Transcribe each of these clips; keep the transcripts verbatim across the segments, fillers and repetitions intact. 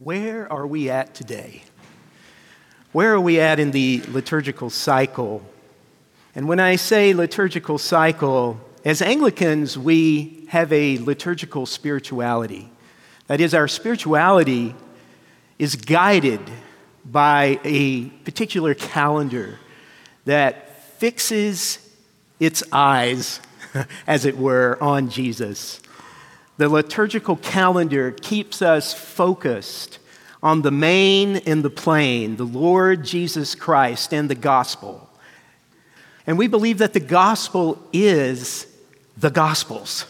Where are we at today? Where are we at in the liturgical cycle? And when I say liturgical cycle, as Anglicans, we have a liturgical spirituality. That is, our spirituality is guided by a particular calendar that fixes its eyes, as it were, on Jesus. The liturgical calendar keeps us focused on the main and the plain, the Lord Jesus Christ and the gospel. And we believe that the gospel is the Gospels.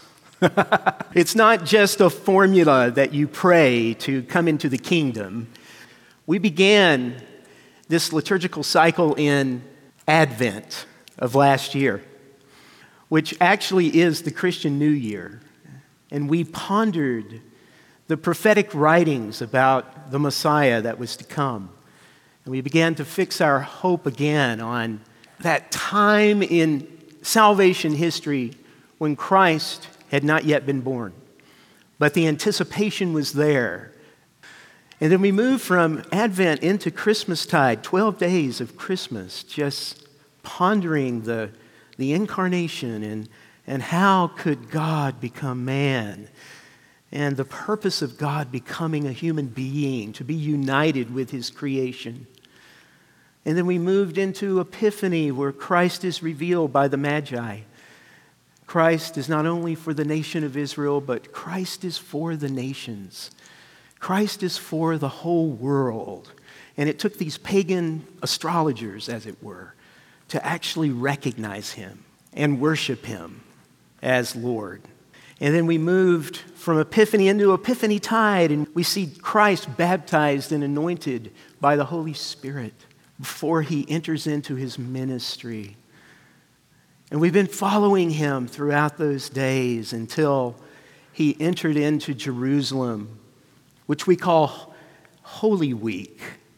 It's not just a formula that you pray to come into the kingdom. We began this liturgical cycle in Advent of last year, which actually is the Christian New Year. And we pondered the prophetic writings about the Messiah that was to come. And we began to fix our hope again on that time in salvation history when Christ had not yet been born. But the anticipation was there. And then we moved from Advent into Christmastide, twelve days of Christmas, just pondering the, the incarnation and And how could God become man? And the purpose of God becoming a human being, to be united with his creation. And then we moved into Epiphany, where Christ is revealed by the Magi. Christ is not only for the nation of Israel, but Christ is for the nations. Christ is for the whole world. And it took these pagan astrologers, as it were, to actually recognize him and worship him as Lord. And then we moved from Epiphany into Epiphany Tide, and we see Christ baptized and anointed by the Holy Spirit before he enters into his ministry. And we've been following him throughout those days until he entered into Jerusalem, which we call Holy Week.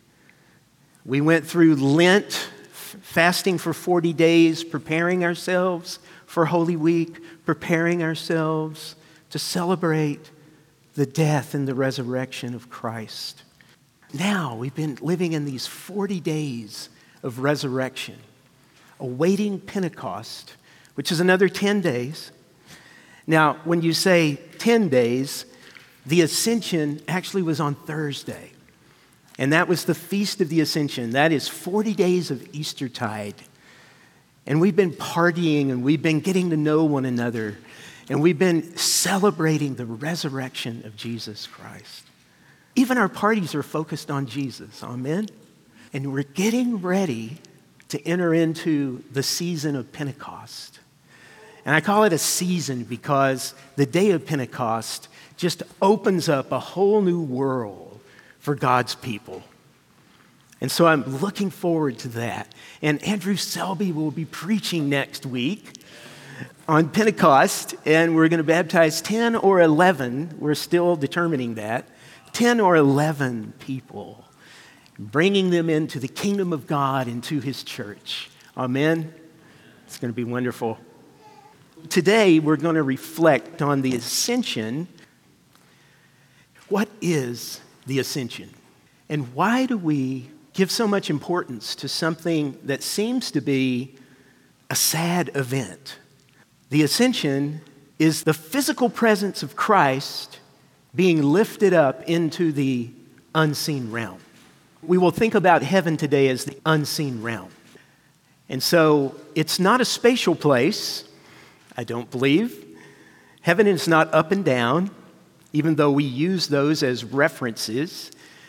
We went through Lent, fasting for forty days, preparing ourselves for Holy Week, preparing ourselves to celebrate the death and the resurrection of Christ. Now we've been living in these forty days of resurrection, awaiting Pentecost, which is another ten days. Now, when you say ten days, the Ascension actually was on Thursday. And that was the Feast of the Ascension. That is forty days of Eastertide. And we've been partying and we've been getting to know one another. And we've been celebrating the resurrection of Jesus Christ. Even our parties are focused on Jesus. Amen? And we're getting ready to enter into the season of Pentecost. And I call it a season because the day of Pentecost just opens up a whole new world for God's people. And so I'm looking forward to that. And Andrew Selby will be preaching next week on Pentecost, and we're going to baptize ten or eleven, we're still determining that, ten or eleven people, bringing them into the kingdom of God, into his church. Amen? It's going to be wonderful. Today, we're going to reflect on the Ascension. What is the Ascension? And why do we give so much importance to something that seems to be a sad event? The Ascension is the physical presence of Christ being lifted up into the unseen realm. We will think about heaven today as the unseen realm. And so it's not a spatial place, I don't believe. Heaven is not up and down, even though we use those as references.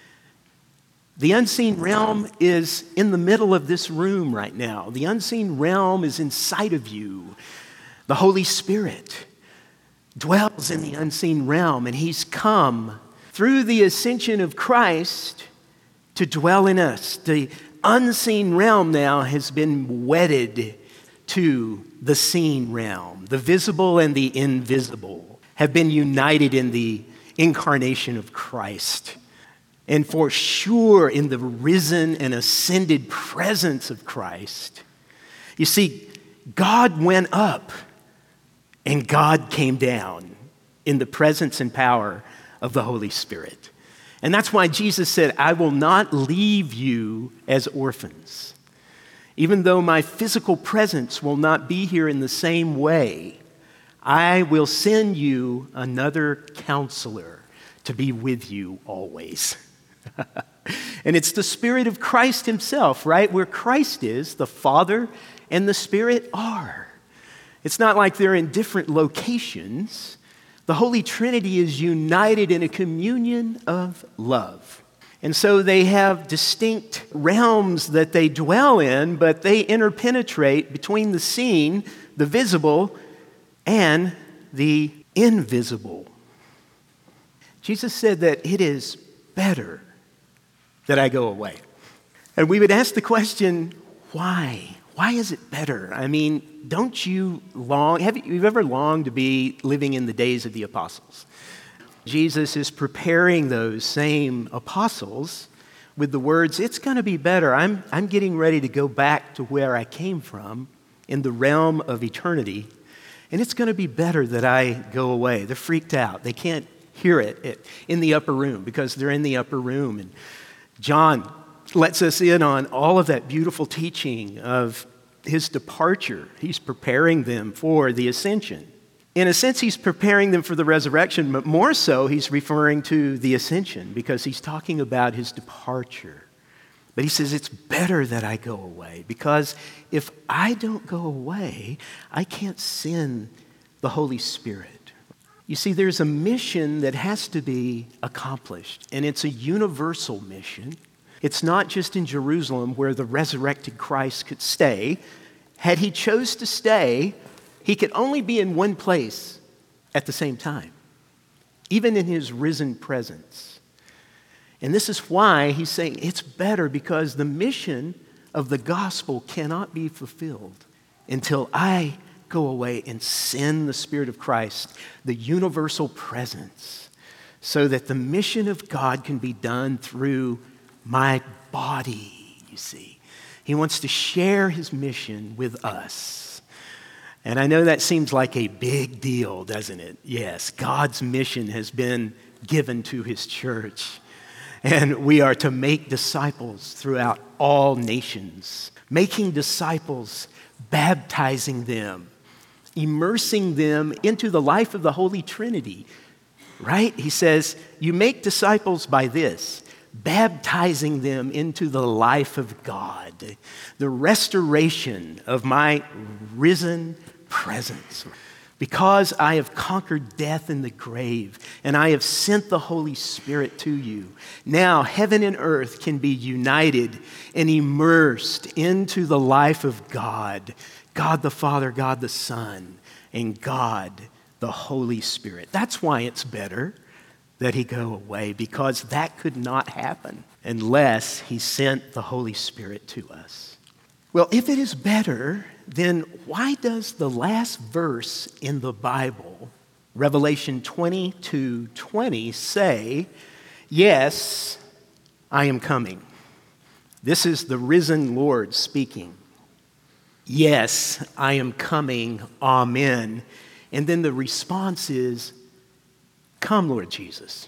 The unseen realm is in the middle of this room right now. The unseen realm is inside of you. The Holy Spirit dwells in the unseen realm, and he's come through the ascension of Christ to dwell in us. The unseen realm now has been wedded to the seen realm. The visible and the invisible have been united in the incarnation of Christ. And for sure, in the risen and ascended presence of Christ. You see, God went up and God came down in the presence and power of the Holy Spirit. And that's why Jesus said, I will not leave you as orphans. Even though my physical presence will not be here in the same way, I will send you another counselor to be with you always. And it's the Spirit of Christ himself, right? Where Christ is, the Father and the Spirit are. It's not like they're in different locations. The Holy Trinity is united in a communion of love. And so they have distinct realms that they dwell in, but they interpenetrate between the seen, the visible, and the invisible. Jesus said that it is better that I go away. And we would ask the question, why? Why is it better? I mean, don't you long, have you ever longed to be living in the days of the apostles? Jesus is preparing those same apostles with the words, it's going to be better. I'm, I'm getting ready to go back to where I came from in the realm of eternity, and it's going to be better that I go away. They're freaked out. They can't hear it in the upper room because they're in the upper room. And John lets us in on all of that beautiful teaching of his departure. He's preparing them for the ascension. In a sense, he's preparing them for the resurrection, but more so, he's referring to the ascension because he's talking about his departure. But he says, it's better that I go away because if I don't go away, I can't send the Holy Spirit. You see, there's a mission that has to be accomplished, and it's a universal mission. It's not just in Jerusalem where the resurrected Christ could stay. Had he chose to stay, he could only be in one place at the same time, even in his risen presence. And this is why he's saying it's better because the mission of the gospel cannot be fulfilled until I go away and send the Spirit of Christ, the universal presence, so that the mission of God can be done through my body, you see. He wants to share his mission with us. And I know that seems like a big deal, doesn't it? Yes, God's mission has been given to his church. And we are to make disciples throughout all nations, making disciples, baptizing them, immersing them into the life of the Holy Trinity, right? He says, you make disciples by this, baptizing them into the life of God, the restoration of my risen presence. Because I have conquered death in the grave, and I have sent the Holy Spirit to you, now heaven and earth can be united and immersed into the life of God, God the Father, God the Son, and God the Holy Spirit. That's why it's better that he go away, because that could not happen unless he sent the Holy Spirit to us. Well, if it is better, then why does the last verse in the Bible, Revelation twenty-two twenty, say, yes, I am coming? This is the risen Lord speaking. Yes, I am coming, amen. And then the response is, come, Lord Jesus.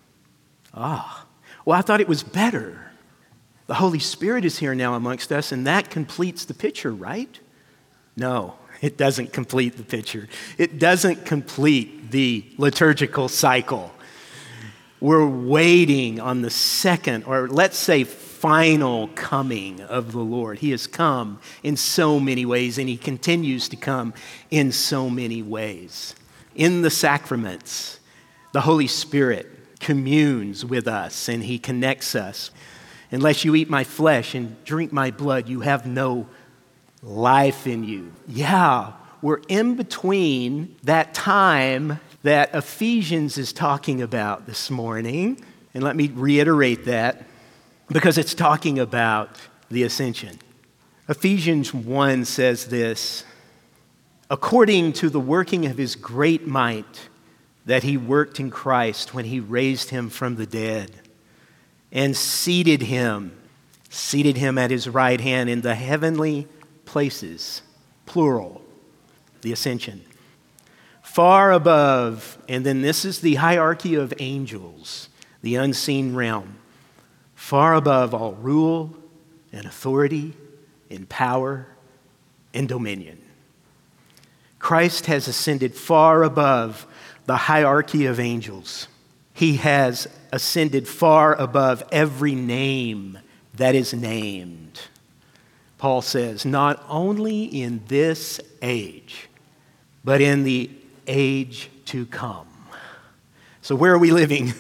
Ah, well, I thought it was better. The Holy Spirit is here now amongst us, and that completes the picture, right? No, it doesn't complete the picture. It doesn't complete the liturgical cycle. We're waiting on the second, or let's say final coming of the Lord. He has come in so many ways, and he continues to come in so many ways. In the sacraments, the Holy Spirit communes with us, and he connects us. Unless you eat my flesh and drink my blood, you have no life in you. Yeah, we're in between that time that Ephesians is talking about this morning. And let me reiterate that because it's talking about the ascension. Ephesians one says this, according to the working of his great might that he worked in Christ when he raised him from the dead and seated him, seated him at his right hand in the heavenly places, plural, the ascension, far above, and then this is the hierarchy of angels, the unseen realm, far above all rule and authority and power and dominion. Christ has ascended far above the hierarchy of angels. He has ascended far above every name that is named. Paul says, not only in this age, but in the age to come. So where are we living?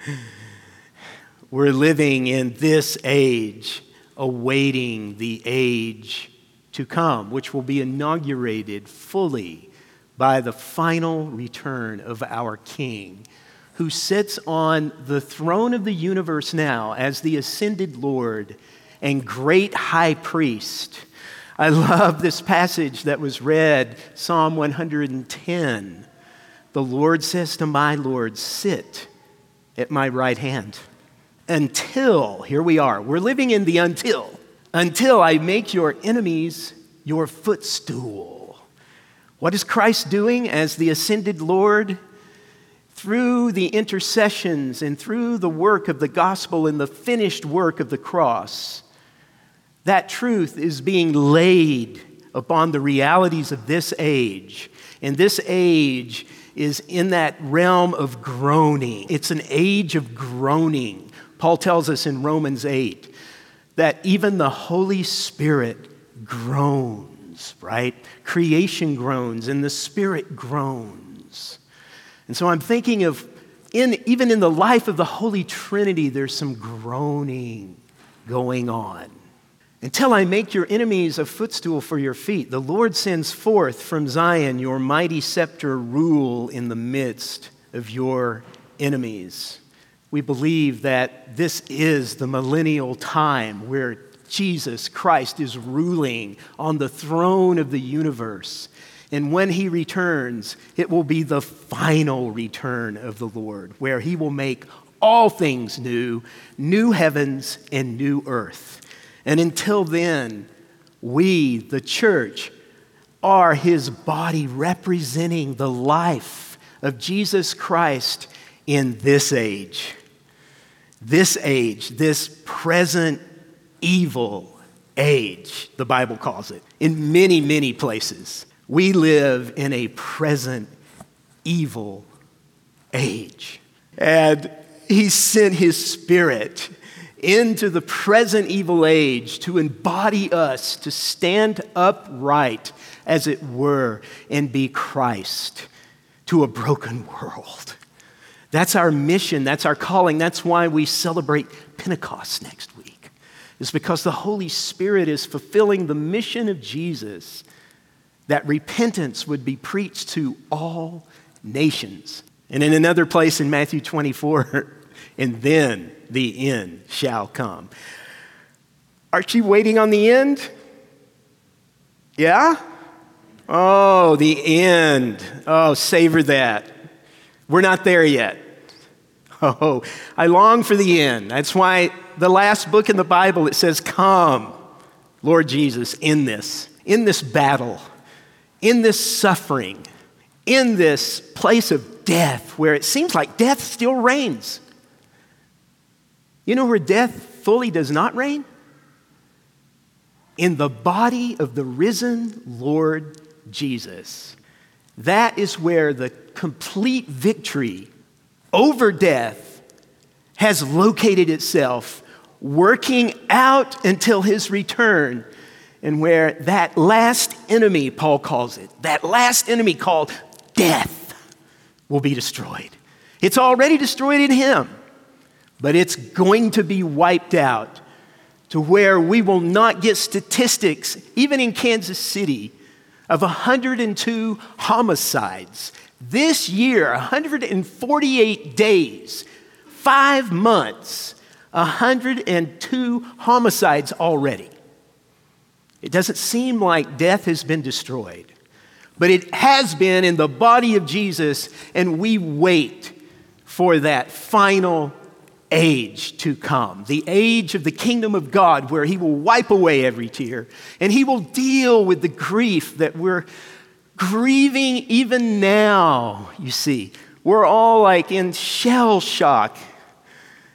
We're living in this age, awaiting the age to come, which will be inaugurated fully by the final return of our King, who sits on the throne of the universe now as the ascended Lord and great high priest. I love this passage that was read, Psalm one hundred ten. The Lord says to my Lord, sit at my right hand until, here we are, we're living in the until, until I make your enemies your footstool. What is Christ doing as the ascended Lord? Through the intercessions and through the work of the gospel and the finished work of the cross, that truth is being laid upon the realities of this age. And this age is in that realm of groaning. It's an age of groaning. Paul tells us in Romans eight that even the Holy Spirit groans, right? Creation groans and the Spirit groans. And so I'm thinking of, in, even in the life of the Holy Trinity, there's some groaning going on. Until I make your enemies a footstool for your feet, the Lord sends forth from Zion your mighty scepter rule in the midst of your enemies. We believe that this is the millennial time where Jesus Christ is ruling on the throne of the universe. And when he returns, it will be the final return of the Lord, where he will make all things new, new heavens and new earth. And until then, we, the church, are his body representing the life of Jesus Christ in this age. This age, this present evil age, the Bible calls it, in many, many places. We live in a present evil age. And he sent his Spirit into the present evil age to embody us, to stand upright, as it were, and be Christ to a broken world. That's our mission. That's our calling. That's why we celebrate Pentecost next week. It's because the Holy Spirit is fulfilling the mission of Jesus, that repentance would be preached to all nations. And in another place in Matthew twenty-four, and then the end shall come. Aren't you waiting on the end? Yeah? Oh, the end. Oh, savor that. We're not there yet. Oh, I long for the end. That's why the last book in the Bible, it says, come, Lord Jesus, in this, in this battle, in this suffering, in this place of death where it seems like death still reigns. You know where death fully does not reign? In the body of the risen Lord Jesus. That is where the complete victory over death has located itself, working out until his return, and where that last enemy, Paul calls it, that last enemy called death, will be destroyed. It's already destroyed in him. But it's going to be wiped out to where we will not get statistics, even in Kansas City, of one hundred two homicides. This year, one hundred forty-eight days, five months, one hundred two homicides already. It doesn't seem like death has been destroyed, but it has been in the body of Jesus, and we wait for that final age to come, the age of the kingdom of God, where he will wipe away every tear and he will deal with the grief that we're grieving even now. You see, we're all like in shell shock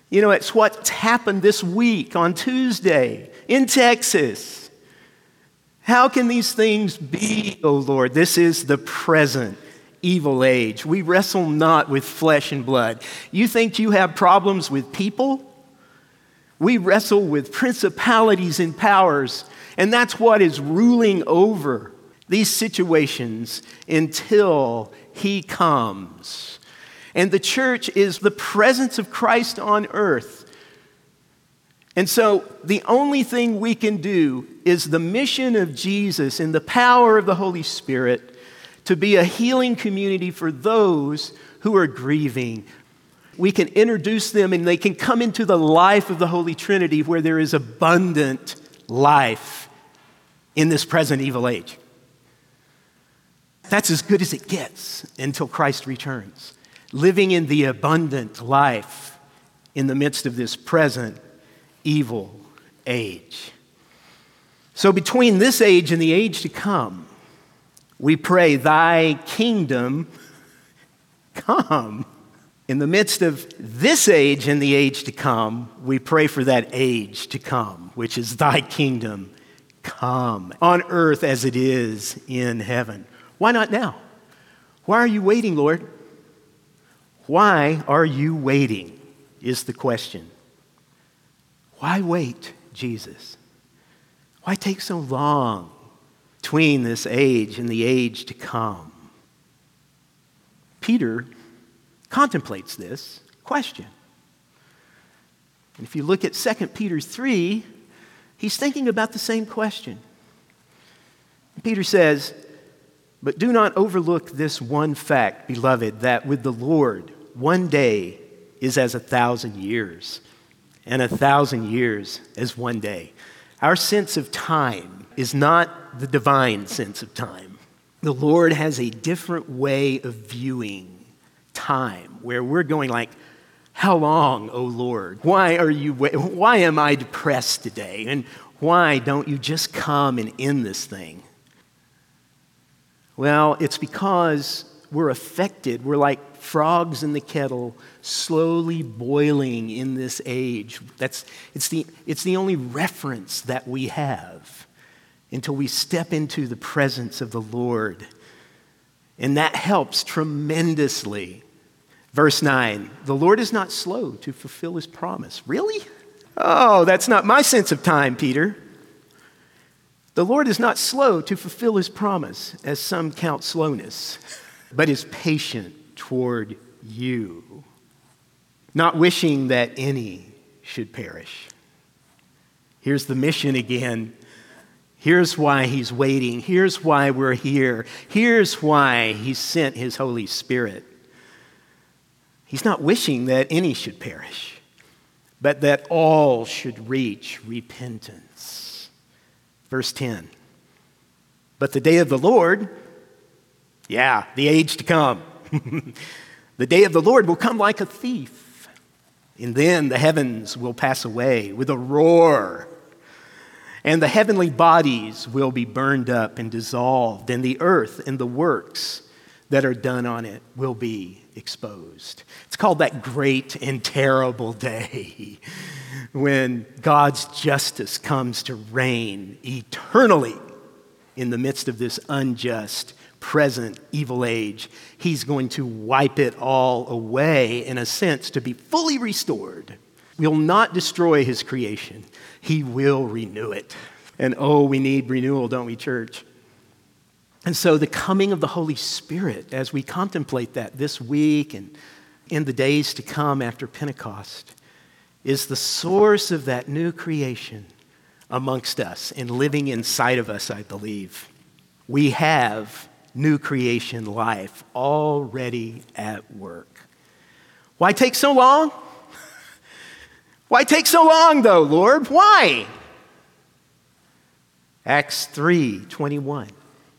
You know, it's what's happened this week on Tuesday in Texas. How can these things be, O Lord? This is the present evil age. We wrestle not with flesh and blood. You think you have problems with people? We wrestle with principalities and powers, and that's what is ruling over these situations until he comes. And the church is the presence of Christ on earth. And so the only thing we can do is the mission of Jesus and the power of the Holy Spirit to be a healing community for those who are grieving. We can introduce them and they can come into the life of the Holy Trinity where there is abundant life in this present evil age. That's as good as it gets until Christ returns. Living in the abundant life in the midst of this present evil age. So between this age and the age to come, we pray, thy kingdom come. In the midst of this age and the age to come, we pray for that age to come, which is thy kingdom come on earth as it is in heaven. Why not now? Why are you waiting, Lord? Why are you waiting is the question. Why wait, Jesus? Why take so long between this age and the age to come? Peter contemplates this question. And if you look at Second Peter three, he's thinking about the same question. Peter says, "But do not overlook this one fact, beloved, that with the Lord, one day is as a thousand years, and a thousand years as one day." Our sense of time is not the divine sense of time. The Lord has a different way of viewing time, where we're going like, how long, O Lord? Why are you, why am I depressed today? And why don't you just come and end this thing? Well, it's because we're affected. We're like frogs in the kettle, slowly boiling in this age. That's, it's the, it's the only reference that we have until we step into the presence of the Lord. And that helps tremendously. Verse nine, the Lord is not slow to fulfill his promise. Really? Oh, that's not my sense of time, Peter. The Lord is not slow to fulfill his promise, as some count slowness, but is patient toward you, not wishing that any should perish. Here's the mission again. Here's why he's waiting. Here's why we're here. Here's why he sent his Holy Spirit. He's not wishing that any should perish, but that all should reach repentance. Verse ten, but the day of the Lord, yeah, the age to come, the day of the Lord will come like a thief, and then the heavens will pass away with a roar, and the heavenly bodies will be burned up and dissolved, and the earth and the works that are done on it will be exposed. It's called that great and terrible day when God's justice comes to reign eternally in the midst of this unjust, present evil age. He's going to wipe it all away, in a sense, to be fully restored. Will not destroy his creation. He will renew it. And oh, we need renewal, don't we, church? And so the coming of the Holy Spirit, as we contemplate that this week and in the days to come after Pentecost, is the source of that new creation amongst us and living inside of us, I believe. We have new creation life already at work. Why take so long? Why take so long, though, Lord? Why? Acts three twenty-one.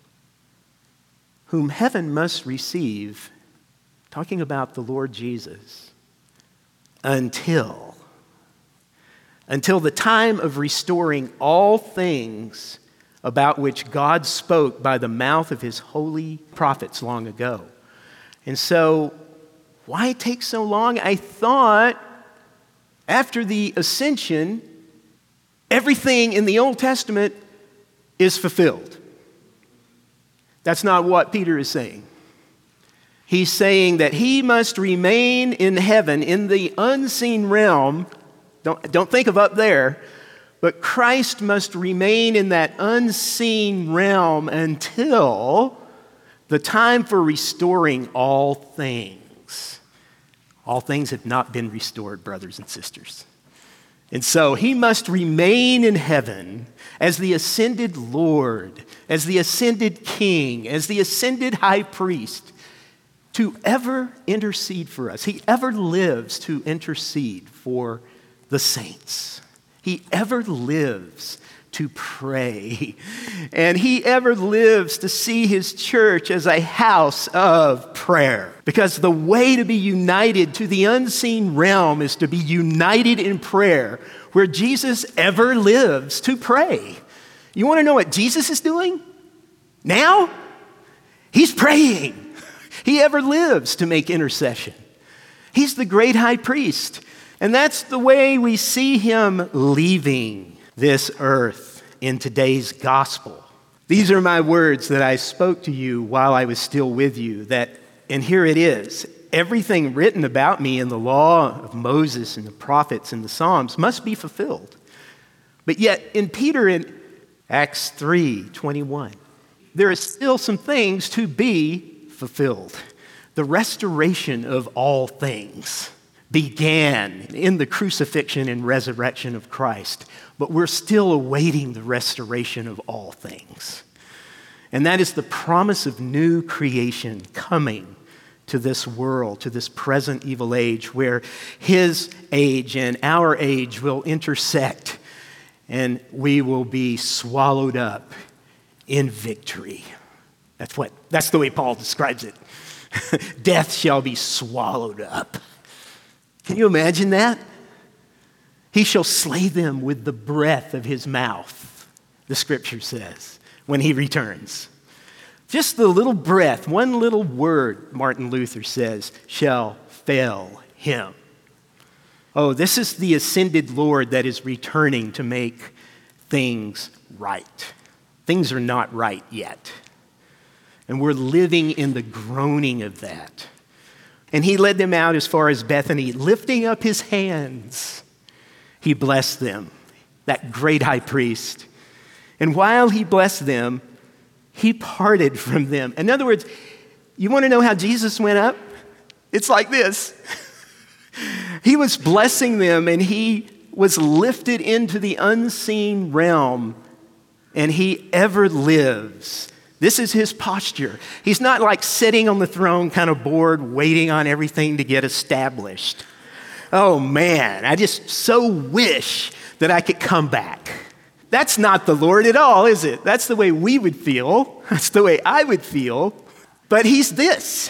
Whom heaven must receive, talking about the Lord Jesus, until, until the time of restoring all things about which God spoke by the mouth of his holy prophets long ago. And so, why take so long? I thought After the ascension, everything in the Old Testament is fulfilled. That's not what Peter is saying. He's saying that he must remain in heaven, in the unseen realm. Don't, don't think of up there, but Christ must remain in that unseen realm until the time for restoring all things. All things have not been restored, brothers and sisters. And so he must remain in heaven as the ascended Lord, as the ascended King, as the ascended high priest, to ever intercede for us. He ever lives to intercede for the saints. He ever lives to pray. And he ever lives to see his church as a house of prayer. Because the way to be united to the unseen realm is to be united in prayer, where Jesus ever lives to pray. You want to know what Jesus is doing now? He's praying. He ever lives to make intercession. He's the great high priest. And that's the way we see him leaving this earth in today's gospel. These are my words that I spoke to you while I was still with you. That, and here it is. Everything written about me in the law of Moses and the prophets and the Psalms must be fulfilled. But yet in Peter in Acts three twenty-one, there is still some things to be fulfilled. The restoration of all things began in the crucifixion and resurrection of Christ, but we're still awaiting the restoration of all things. And that is the promise of new creation coming to this world, to this present evil age, where his age and our age will intersect, and we will be swallowed up in victory. That's what, that's the way Paul describes it. Death shall be swallowed up. Can you imagine that? He shall slay them with the breath of his mouth, the scripture says, when he returns. Just the little breath, one little word, Martin Luther says, shall fail him. Oh, this is the ascended Lord that is returning to make things right. Things are not right yet. And we're living in the groaning of that. And he led them out as far as Bethany, lifting up his hands. He blessed them, that great high priest. And while he blessed them, he parted from them. In other words, you want to know how Jesus went up? It's like this. He was blessing them, and he was lifted into the unseen realm, and he ever lives. This is his posture. He's not like sitting on the throne kind of bored, waiting on everything to get established. Oh man, I just so wish that I could come back. That's not the Lord at all, is it? That's the way we would feel. That's the way I would feel. But he's this.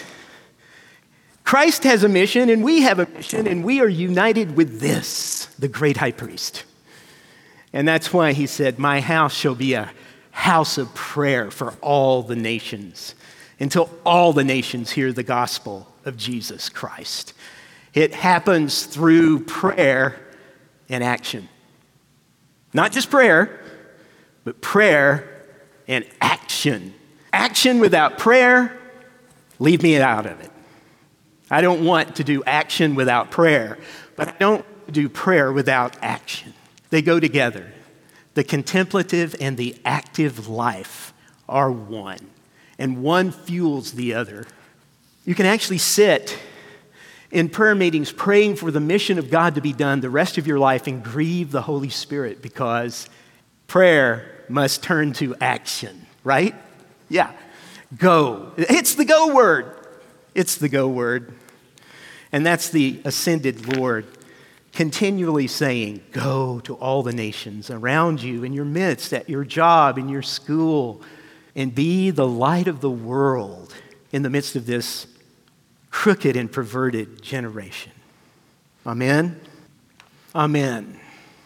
Christ has a mission, and we have a mission, and we are united with this, the great high priest. And that's why he said, my house shall be a house of prayer for all the nations, until all the nations hear the gospel of Jesus Christ. It happens through prayer and action. Not just prayer, but prayer and action. Action without prayer, leave me out of it. I don't want to do action without prayer, but I don't do prayer without action. They go together. The contemplative and the active life are one, and one fuels the other. You can actually sit in prayer meetings praying for the mission of God to be done the rest of your life and grieve the Holy Spirit, because prayer must turn to action, right? Yeah, go. It's the go word. It's the go word. And that's the ascended Lord continually saying, go to all the nations around you, in your midst, at your job, in your school, and be the light of the world in the midst of this crooked and perverted generation. Amen? Amen.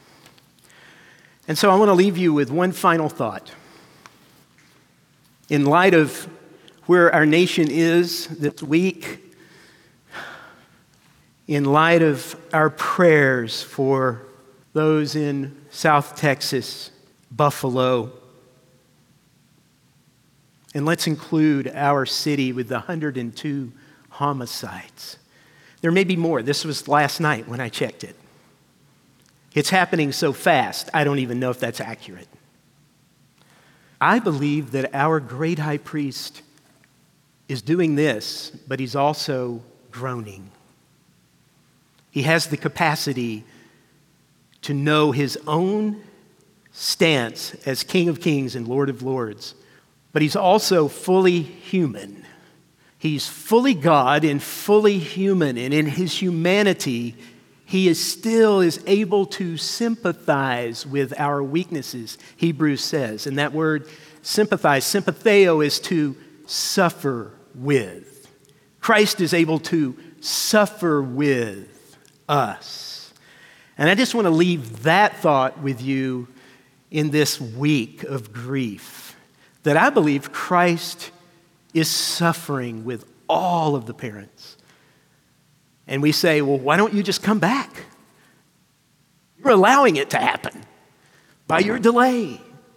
And so I want to leave you with one final thought. In light of where our nation is this week, in light of our prayers for those in South Texas, Buffalo, and let's include our city with the one hundred two homicides. There may be more. This was last night when I checked it. It's happening so fast, I don't even know if that's accurate. I believe that our great high priest is doing this, but he's also groaning. He has the capacity to know his own stance as King of Kings and Lord of Lords, but he's also fully human. He's fully God and fully human, and in his humanity, he is still is able to sympathize with our weaknesses, Hebrews says. And that word sympathize, sympatheo, is to suffer with. Christ is able to suffer with us. And I just want to leave that thought with you in this week of grief, that I believe Christ is suffering with all of the parents. And we say, well, why don't you just come back? You're allowing it to happen by your delay.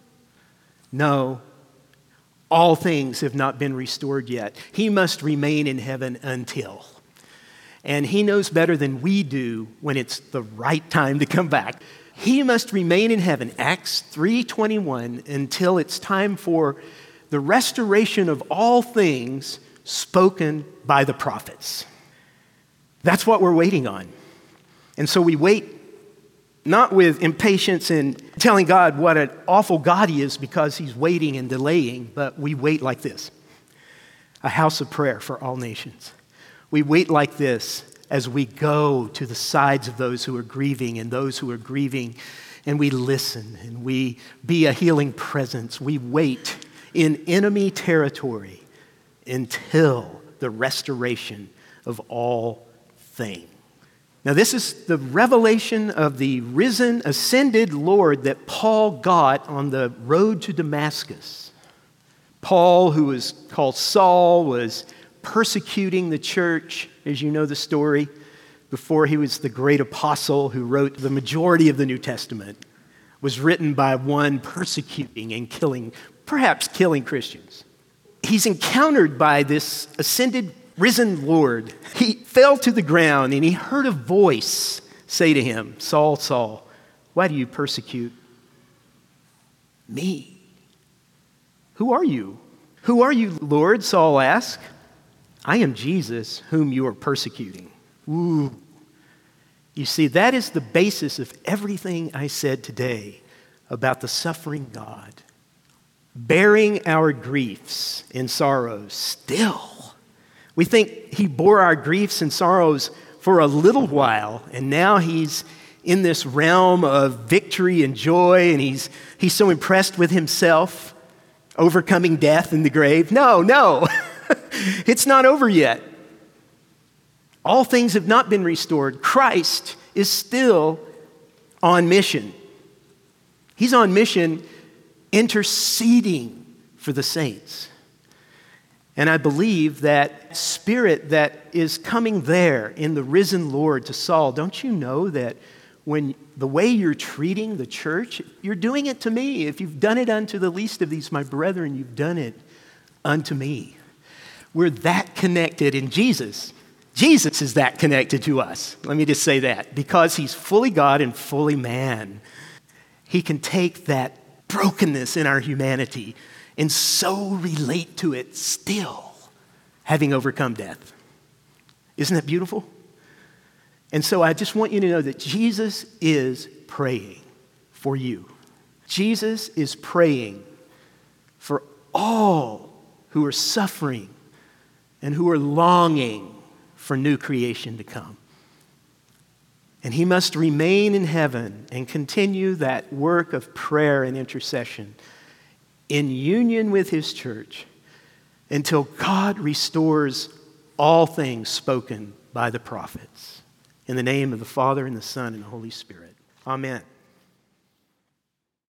No, all things have not been restored yet. He must remain in heaven until. And he knows better than we do when it's the right time to come back. He must remain in heaven, Acts three twenty-one, until it's time for the restoration of all things spoken by the prophets. That's what we're waiting on. And so we wait not with impatience and telling God what an awful God he is because he's waiting and delaying, but we wait like this: a house of prayer for all nations. We wait like this as we go to the sides of those who are grieving and those who are grieving, and we listen and we be a healing presence. We wait in enemy territory until the restoration of all things. Now, this is the revelation of the risen, ascended Lord that Paul got on the road to Damascus. Paul, who was called Saul, was persecuting the church, as you know the story, before he was the great apostle who wrote the majority of the New Testament, was written by one persecuting and killing, perhaps killing Christians. He's encountered by this ascended, risen Lord. He fell to the ground and he heard a voice say to him, "Saul, Saul, why do you persecute me? Who are you?" "Who are you, Lord?" Saul asked. "I am Jesus, whom you are persecuting." Ooh. You see, that is the basis of everything I said today about the suffering God, bearing our griefs and sorrows still. We think he bore our griefs and sorrows for a little while, and now he's in this realm of victory and joy, and he's, he's so impressed with himself, overcoming death in the grave. No, no, it's not over yet. All things have not been restored. Christ is still on mission. He's on mission interceding for the saints. And I believe that spirit that is coming there in the risen Lord to Saul, don't you know that when the way you're treating the church, you're doing it to me. If you've done it unto the least of these, my brethren, you've done it unto me. We're that connected in Jesus. Jesus is that connected to us. Let me just say that. Because he's fully God and fully man, he can take that brokenness in our humanity and so relate to it still, having overcome death. Isn't that beautiful? And so I just want you to know that Jesus is praying for you. Jesus is praying for all who are suffering and who are longing for new creation to come. And he must remain in heaven and continue that work of prayer and intercession in union with his church until God restores all things spoken by the prophets. In the name of the Father, and the Son, and the Holy Spirit. Amen.